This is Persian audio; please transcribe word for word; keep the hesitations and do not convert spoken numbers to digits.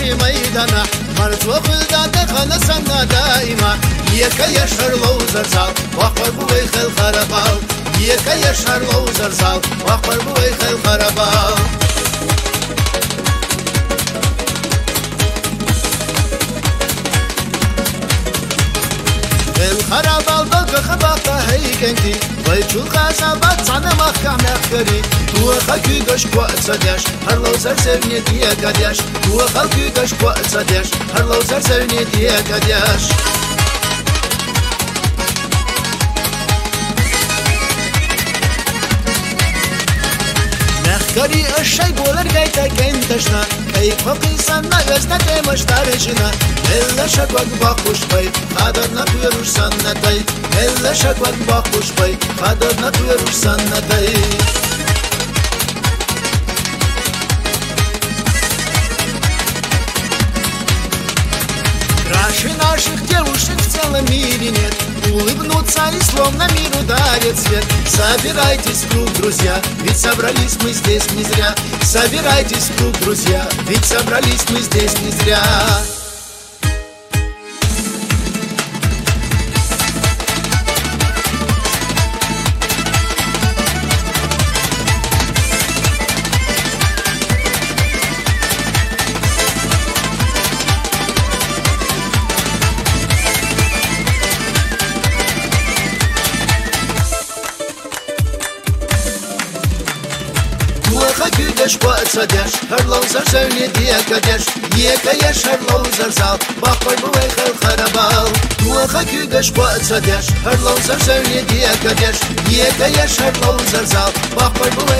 في ميدانه مرت وخلدات خلصنا دائما يك يشهر لو زرزال وقر بوي خل خربال يك يشهر لو زرزال وقر بوي خل خربال الخرابال بلق خباقة هيكنتي ويجو الخزابات صعنا مخكع مخكري تو خلقي قش قوات صديش هر لو زر سرني ديا قديش تو خلقي قش قوات صديش هر لو زر سرني ديا قديش مخكري الشي بولر قيتا كنتشنا كيف قيسنا يزنك مشتارجنا إلا شكوك باقوش بي خادرنا تويروش سنتي إلا شكوك باقوش بي خادرنا تويروش سنتي Краше наших девушек в целом мире нет. Улыбнуться и словно мир ударит свет. Собирайтесь в круг, друзья, ведь собрались мы здесь не зря. Собирайтесь в круг, друзья, ведь собрались мы здесь не зря. Küdeş kuat sadeš, her lov zar sevni diye kadeş. Yeka yaş her lov zar zal, bak koy bu ey khel kharabal. Tuha küdeş kuat sadeš, her lov zar sevni diye kadeş. Yeka yaş her lov zar zal, bak koy bu